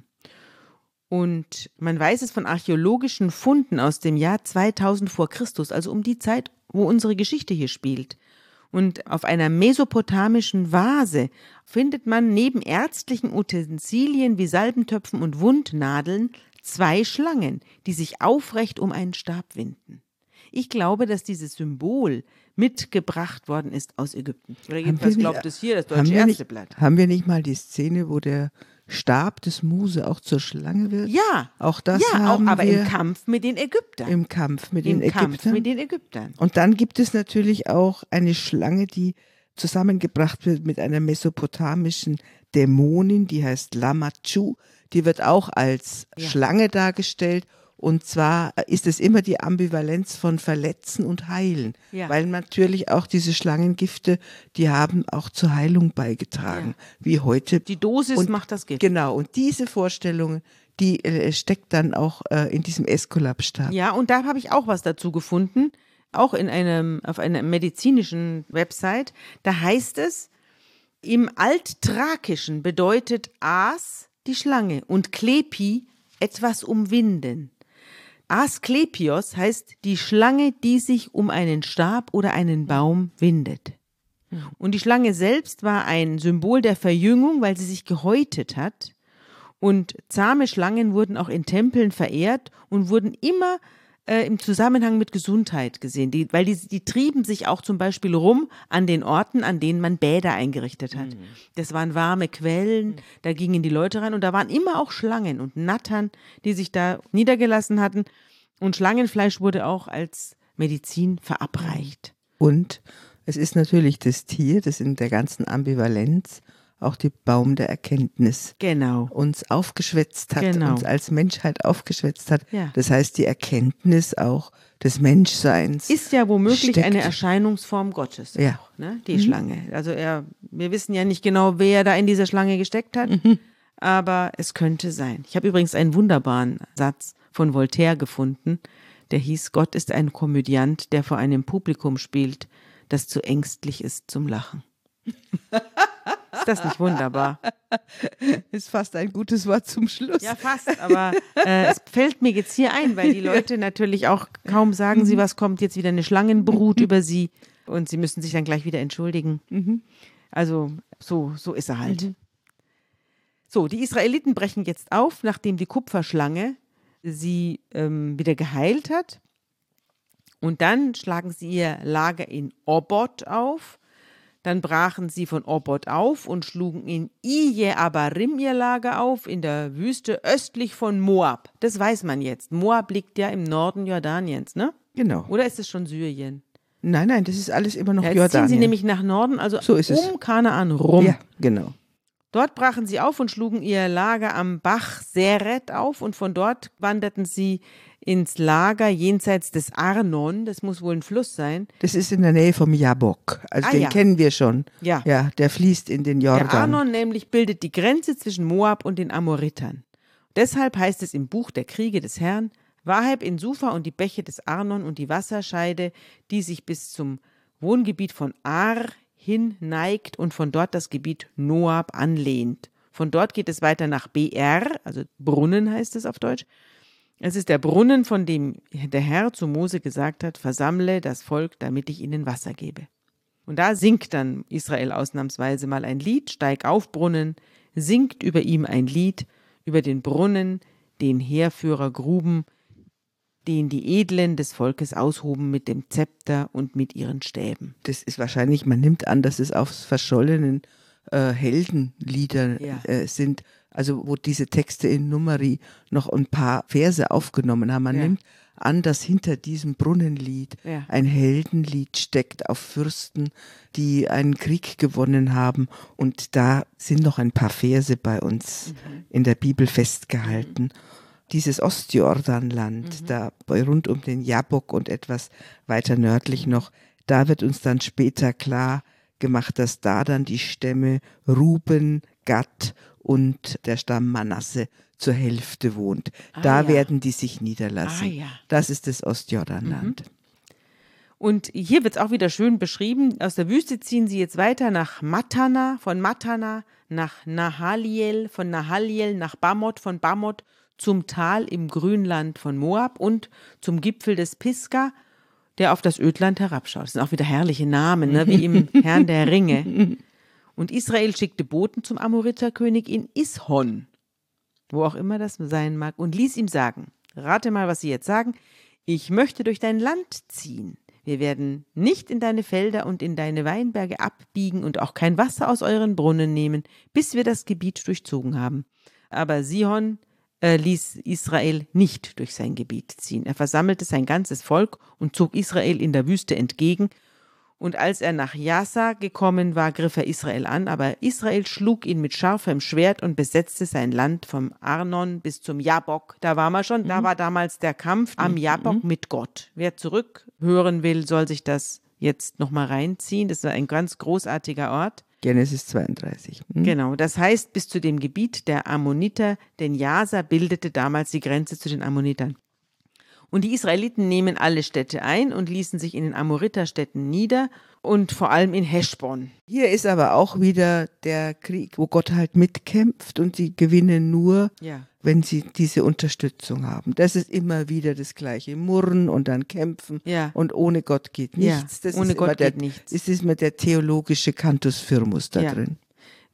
Und man weiß es von archäologischen Funden aus dem Jahr zweitausend vor Christus, also um die Zeit, wo unsere Geschichte hier spielt. Und auf einer mesopotamischen Vase findet man neben ärztlichen Utensilien wie Salbentöpfen und Wundnadeln zwei Schlangen, die sich aufrecht um einen Stab winden. Ich glaube, dass dieses Symbol mitgebracht worden ist aus Ägypten. Oder jedenfalls nicht, glaubt es hier das Deutsche Ärzteblatt. Nicht, haben wir nicht mal die Szene, wo der Stab des Mose auch zur Schlange wird? Ja, auch das ja, haben auch, aber wir im Kampf mit den Ägyptern. Im Kampf mit Im den Kampf Ägyptern. mit den Ägyptern. Und dann gibt es natürlich auch eine Schlange, die zusammengebracht wird mit einer mesopotamischen Dämonin, die heißt Lamachu. Die wird auch als ja. Schlange dargestellt. Und zwar ist es immer die Ambivalenz von Verletzen und Heilen, ja. weil natürlich auch diese Schlangengifte, die haben auch zur Heilung beigetragen, ja. wie heute. Die Dosis und, macht das Gift. Genau, und diese Vorstellung, die äh, steckt dann auch äh, in diesem Äskulapstab. Ja, und da habe ich auch was dazu gefunden, auch in einem, auf einer medizinischen Website. Da heißt es, im Alttrakischen bedeutet As die Schlange und Klepi etwas umwinden. Asklepios heißt die Schlange, die sich um einen Stab oder einen Baum windet. Und die Schlange selbst war ein Symbol der Verjüngung, weil sie sich gehäutet hat Und zahme Schlangen wurden auch in Tempeln verehrt und wurden immer äh, im Zusammenhang mit Gesundheit gesehen, die, weil die, die trieben sich auch zum Beispiel rum an den Orten, an denen man Bäder eingerichtet hat. Mhm. Das waren warme Quellen, mhm. da gingen die Leute rein und da waren immer auch Schlangen und Nattern, die sich da niedergelassen hatten. Und Schlangenfleisch wurde auch als Medizin verabreicht. Und es ist natürlich das Tier, das in der ganzen Ambivalenz auch die Baum der Erkenntnis genau. uns aufgeschwätzt hat, genau. uns als Menschheit aufgeschwätzt hat. Ja. Das heißt, die Erkenntnis auch des Menschseins ist ja womöglich steckt. Eine Erscheinungsform Gottes. Ja. Auch, ne? Die mhm. Schlange. Also er, wir wissen ja nicht genau, wer da in dieser Schlange gesteckt hat, mhm. aber es könnte sein. Ich habe übrigens einen wunderbaren Satz von Voltaire gefunden, der hieß: Gott ist ein Komödiant, der vor einem Publikum spielt, das zu ängstlich ist zum Lachen. Ist das nicht wunderbar? Ist fast ein gutes Wort zum Schluss. Ja, fast, aber äh, es fällt mir jetzt hier ein, weil die Leute natürlich auch kaum sagen sie, was kommt, jetzt wieder eine Schlangenbrut über sie und sie müssen sich dann gleich wieder entschuldigen. Mhm. Also so, so ist er halt. Mhm. So, die Israeliten brechen jetzt auf, nachdem die Kupferschlange sie ähm, wieder geheilt hat. Und dann schlagen sie ihr Lager in Obot auf. Dann brachen sie von Obot auf und schlugen in Ije Abarim ihr Lager auf, in der Wüste östlich von Moab. Das weiß man jetzt. Moab liegt ja im Norden Jordaniens, ne? Genau. Oder ist es schon Syrien? Nein, nein, das ist alles immer noch ja, jetzt Jordanien. ziehen sie nämlich nach Norden, also so ist um es. Kanaan rum. Ja, genau. Dort brachen sie auf und schlugen ihr Lager am Bach Seret auf und von dort wanderten sie ins Lager jenseits des Arnon, das muss wohl ein Fluss sein. Das ist in der Nähe vom Jabok, also ah, den ja. kennen wir schon. Ja. ja, der fließt in den Jordan. Der Arnon nämlich bildet die Grenze zwischen Moab und den Amoritern. Deshalb heißt es im Buch der Kriege des Herrn: Waheb in Sufa und die Bäche des Arnon und die Wasserscheide, die sich bis zum Wohngebiet von Ar hin neigt und von dort das Gebiet Moab anlehnt. Von dort geht es weiter nach B R, also Brunnen heißt es auf Deutsch. Es ist der Brunnen, von dem der Herr zu Mose gesagt hat: Versammle das Volk, damit ich ihnen Wasser gebe. Und da singt dann Israel ausnahmsweise mal ein Lied: Steig auf, Brunnen, singt über ihm ein Lied, über den Brunnen, den Heerführer gruben, den die Edlen des Volkes aushoben mit dem Zepter und mit ihren Stäben. Das ist wahrscheinlich, man nimmt an, dass es auf verschollenen äh, Heldenlieder ja. äh, sind, also wo diese Texte in Numeri noch ein paar Verse aufgenommen haben. Man ja. nimmt an, dass hinter diesem Brunnenlied ja. ein Heldenlied steckt auf Fürsten, die einen Krieg gewonnen haben. Und da sind noch ein paar Verse bei uns mhm. in der Bibel festgehalten. Mhm. Dieses Ostjordanland, mhm. da rund um den Jabok und etwas weiter nördlich noch, da wird uns dann später klar gemacht, dass da dann die Stämme Ruben, Gad und der Stamm Manasse zur Hälfte wohnt. Ah, da ja. werden die sich niederlassen. Ah, ja. Das ist das Ostjordanland. Mhm. Und hier wird es auch wieder schön beschrieben. Aus der Wüste ziehen sie jetzt weiter nach Matana, von Matana nach Nahaliel, von Nahaliel nach Bamoth, von Bamoth zum Tal im Grünland von Moab und zum Gipfel des Pisgah, der auf das Ödland herabschaut. Das sind auch wieder herrliche Namen, ne? Wie im Herrn der Ringe. Und Israel schickte Boten zum Amoriterkönig in Ishon, wo auch immer das sein mag, und ließ ihm sagen: Rate mal, was sie jetzt sagen. Ich möchte durch dein Land ziehen. Wir werden nicht in deine Felder und in deine Weinberge abbiegen und auch kein Wasser aus euren Brunnen nehmen, bis wir das Gebiet durchzogen haben. Aber Sihon äh, ließ Israel nicht durch sein Gebiet ziehen. Er versammelte sein ganzes Volk und zog Israel in der Wüste entgegen. Und als er nach Jasa gekommen war, griff er Israel an, aber Israel schlug ihn mit scharfem Schwert und besetzte sein Land vom Arnon bis zum Jabok. Da war man schon, mhm. da war damals der Kampf am mhm. Jabok mit Gott. Wer zurückhören will, soll sich das jetzt nochmal reinziehen. Das war ein ganz großartiger Ort. Genesis zweiunddreißig. Hm? Genau, das heißt bis zu dem Gebiet der Ammoniter, denn Jasa bildete damals die Grenze zu den Ammonitern. Und die Israeliten nehmen alle Städte ein und ließen sich in den Amoriterstädten nieder und vor allem in Heschbon. Hier ist aber auch wieder der Krieg, wo Gott halt mitkämpft und sie gewinnen nur, ja. wenn sie diese Unterstützung haben. Das ist immer wieder das Gleiche. Murren und dann kämpfen ja. und ohne Gott geht nichts. Ja, das ohne ist Gott der, geht nichts. Es ist immer der theologische Cantus firmus da ja. drin.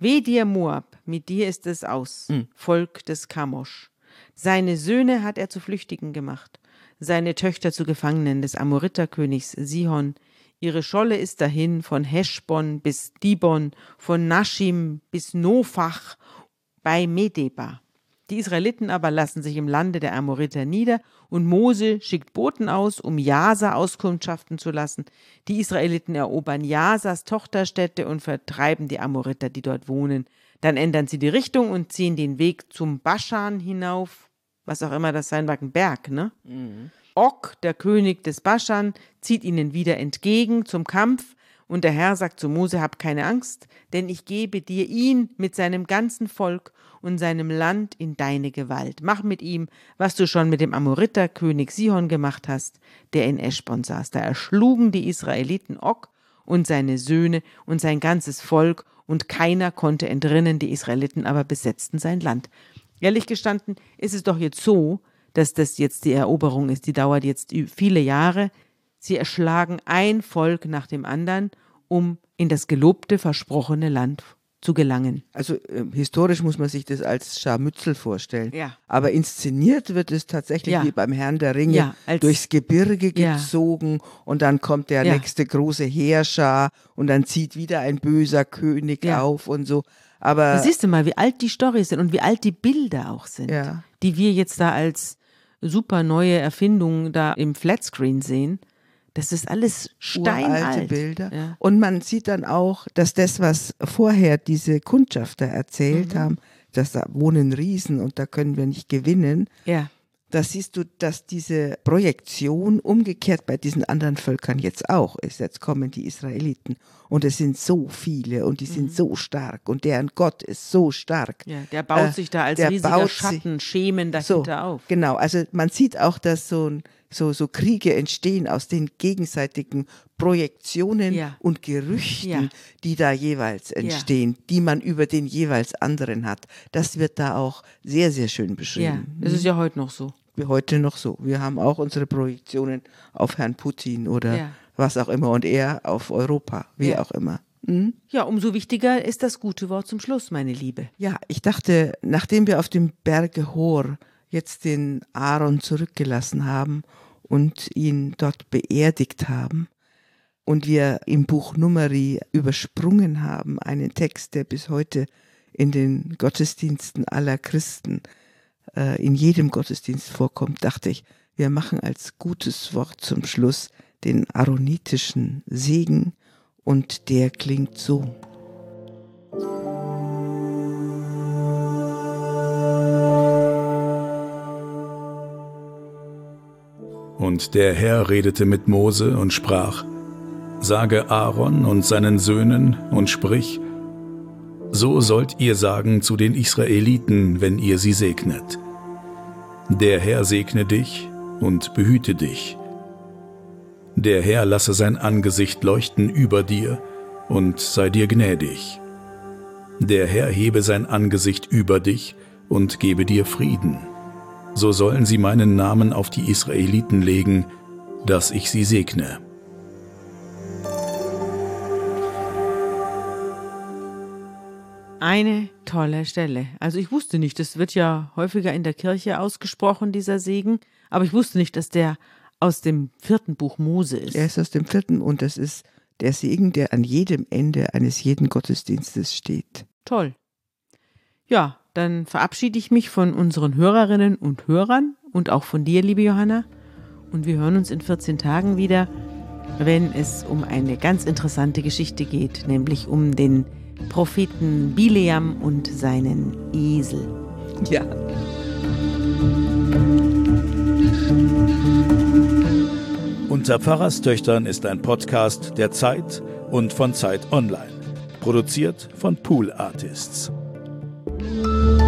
Weh dir, Moab, mit dir ist es aus, mhm. Volk des Kamosch. Seine Söhne hat er zu Flüchtigen gemacht, seine Töchter zu Gefangenen des Amoriterkönigs Sihon. Ihre Scholle ist dahin von Heschbon bis Dibon, von Naschim bis Nophach bei Medeba. Die Israeliten aber lassen sich im Lande der Amoriter nieder und Mose schickt Boten aus, um Jasa auskundschaften zu lassen. Die Israeliten erobern Jasas Tochterstädte und vertreiben die Amoriter, die dort wohnen. Dann ändern sie die Richtung und ziehen den Weg zum Baschan hinauf, was auch immer das sein mag, ein Berg, ne? Mhm. Og, der König des Baschan, zieht ihnen wieder entgegen zum Kampf. Und der Herr sagt zu Mose, hab keine Angst, denn ich gebe dir ihn mit seinem ganzen Volk und seinem Land in deine Gewalt. Mach mit ihm, was du schon mit dem Amoriterkönig Sihon gemacht hast, der in Eschbon saß. Da erschlugen die Israeliten Og und seine Söhne und sein ganzes Volk, und keiner konnte entrinnen, die Israeliten aber besetzten sein Land. Ehrlich gestanden ist es doch jetzt so, dass das jetzt die Eroberung ist, die dauert jetzt viele Jahre. Sie erschlagen ein Volk nach dem anderen, um in das gelobte, versprochene Land zu gelangen. Also äh, historisch muss man sich das als Scharmützel vorstellen. Ja. Aber inszeniert wird es tatsächlich ja. wie beim Herrn der Ringe, ja, als, durchs Gebirge ja. gezogen, und dann kommt der ja. nächste große Heerschar und dann zieht wieder ein böser König ja. auf und so. Aber da siehst du mal, wie alt die Storys sind und wie alt die Bilder auch sind, ja. die wir jetzt da als super neue Erfindung da im Flatscreen sehen. Das ist alles steinalt. Uralte Bilder. Ja. Und man sieht dann auch, dass das, was vorher diese Kundschafter erzählt mhm. haben, dass da wohnen Riesen und da können wir nicht gewinnen, ja. da siehst du, dass diese Projektion umgekehrt bei diesen anderen Völkern jetzt auch ist. Jetzt kommen die Israeliten und es sind so viele und die sind mhm. so stark und deren Gott ist so stark. Ja, der baut äh, sich da als riesiger Schatten, Schemen dahinter so, auf. Genau, also man sieht auch, dass so ein So, so Kriege entstehen aus den gegenseitigen Projektionen ja. und Gerüchten, ja. die da jeweils entstehen, ja. die man über den jeweils anderen hat. Das wird da auch sehr, sehr schön beschrieben. Ja, das ist ja heute noch so. Wie heute noch so. Wir haben auch unsere Projektionen auf Herrn Putin oder ja. was auch immer und er auf Europa, wie ja. auch immer. Mhm. Ja, umso wichtiger ist das gute Wort zum Schluss, meine Liebe. Ja, ich dachte, nachdem wir auf dem Berge Hor jetzt den Aaron zurückgelassen haben und ihn dort beerdigt haben und wir im Buch Numeri übersprungen haben, einen Text, der bis heute in den Gottesdiensten aller Christen, äh, in jedem Gottesdienst vorkommt, dachte ich, wir machen als gutes Wort zum Schluss den aaronitischen Segen, und der klingt so. Und der Herr redete mit Mose und sprach, sage Aaron und seinen Söhnen und sprich, so sollt ihr sagen zu den Israeliten, wenn ihr sie segnet. Der Herr segne dich und behüte dich. Der Herr lasse sein Angesicht leuchten über dir und sei dir gnädig. Der Herr hebe sein Angesicht über dich und gebe dir Frieden. So sollen sie meinen Namen auf die Israeliten legen, dass ich sie segne. Eine tolle Stelle. Also ich wusste nicht, das wird ja häufiger in der Kirche ausgesprochen, dieser Segen, aber ich wusste nicht, dass der aus dem vierten Buch Mose ist. Er ist aus dem vierten und das ist der Segen, der an jedem Ende eines jeden Gottesdienstes steht. Toll. Ja, dann verabschiede ich mich von unseren Hörerinnen und Hörern und auch von dir, liebe Johanna. Und wir hören uns in vierzehn Tagen wieder, wenn es um eine ganz interessante Geschichte geht, nämlich um den Propheten Bileam und seinen Esel. Ja. Unter Pfarrerstöchtern ist ein Podcast der Zeit und von Zeit Online. Produziert von Pool Artists.